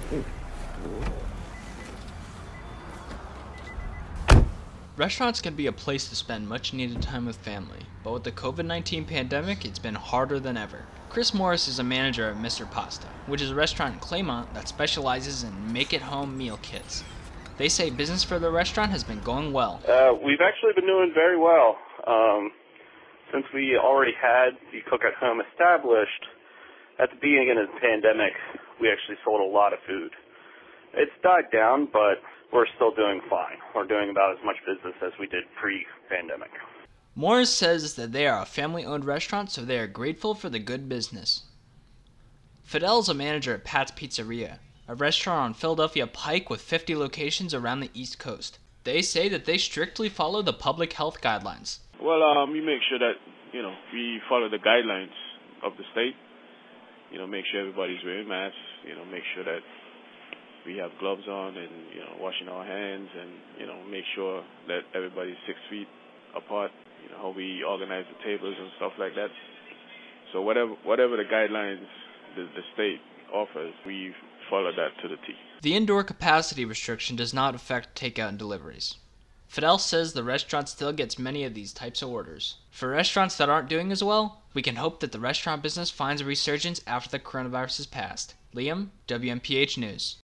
Restaurants can be a place to spend much needed time with family, but with the COVID-19 pandemic, it's been harder than ever. Chris Morris is a manager at Mr. Pasta, which is a restaurant in Claymont that specializes in make-at-home meal kits. They say business for the restaurant has been going well. We've actually been doing very well. Since we already had the cook-at-home established, at the beginning of the pandemic, we actually sold a lot of food. It's died down, but we're still doing fine. We're doing about as much business as we did pre-pandemic. Morris says that they are a family-owned restaurant, so they are grateful for the good business. Fidel is a manager at Pat's Pizzeria, a restaurant on Philadelphia Pike with 50 locations around the East Coast. They say that they strictly follow the public health guidelines. Well, we make sure that, we follow the guidelines of the state. Make sure everybody's wearing masks, make sure that we have gloves on and, washing our hands and, make sure that everybody's 6 feet apart, how we organize the tables and stuff like that. So whatever the guidelines the state offers, we follow that to the T. The indoor capacity restriction does not affect takeout and deliveries. Fidel says the restaurant still gets many of these types of orders. For restaurants that aren't doing as well, we can hope that the restaurant business finds a resurgence after the coronavirus has passed. Liam, WMPH News.